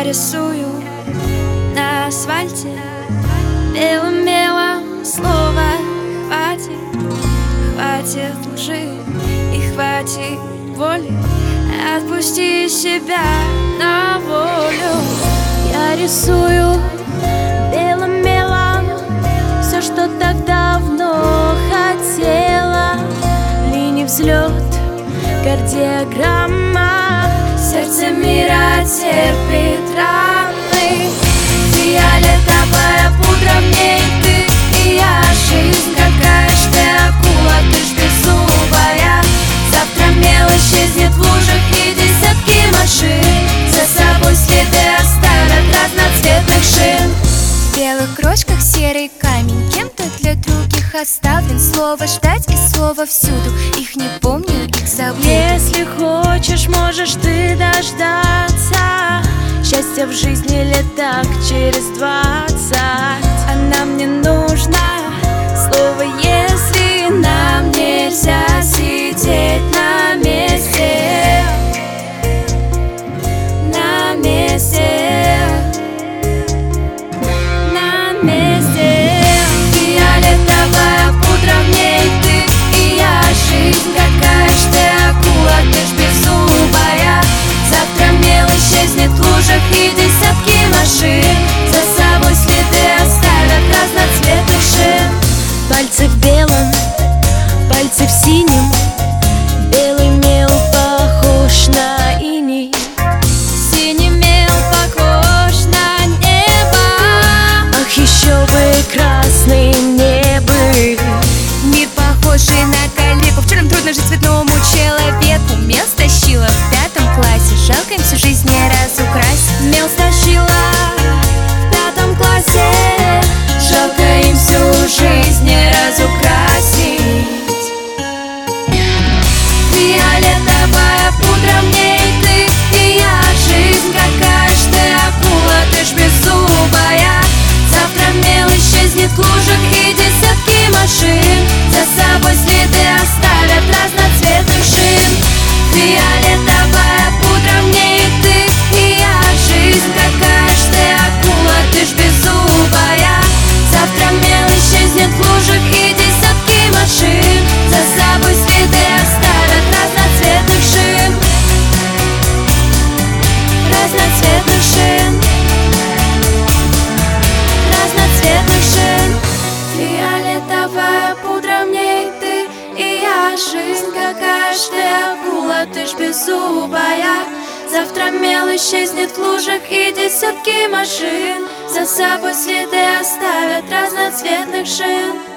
Я рисую на асфальте белым мелом слово. Хватит лжи и хватит воли. Отпусти себя на волю. Я рисую белым мелом все, что так давно хотела. Линий взлет, кардиограмма. Сердце мира терпит раны. Фиолетовая пудра в ней ты и я. Жизнь какая ж ты акула, ты ж беззубая. Завтра мел исчезнет в лужах и десятки машин за собой следы оставят разноцветных шин. В белых крошках серый камень кем-то для других оставлен. Слово ждать и слово всюду. Их не помню, их забуду. Если хочешь, можешь ты дождаться счастья в жизни лет так через 20. А нам не нужно слово «если». Нам нельзя сидеть на месте. На месте. На месте. Фиолетовая пудра в ней ты и я. Жизнь какая ж ты акула, ты ж беззубая. Завтра мел исчезнет в лужах и десятки машин за собой следы оставят разноцветных шин. Пальцы в белом, пальцы в синем. Белый мел похож на иней. Синий мел похож на небо. Ах, еще бы красным небы. Мир похожий на кальвеку. В черном трудно жить цветному человеку. Мел стащила в 5 классе. Жалко им всю жизнь не разукрасить. Мел стащила в 5 классе. Жалко им всю жизнь не разукрасить. Фиолетовая пудра в ней ты и я. Жизнь какая ж ты акула, ты ж беззубая. Завтра мел исчезнет в лужах и десятки машин за собой следы оставят разноцветных шин. Фиолетовая пудра в ней ты и я. Жизнь какая ж ты акула, ты ж беззубая. Завтра мел исчезнет в лужах и десятки машин за собой следы оставят разноцветных шин. Разноцветных шин. Разноцветных шин. Фиолетовая пудра в ней ты и я. Жизнь какая ж ты акула, ты ж беззубая. Завтра мел исчезнет в лужах и десятки машин за собой следы оставят разноцветных шин.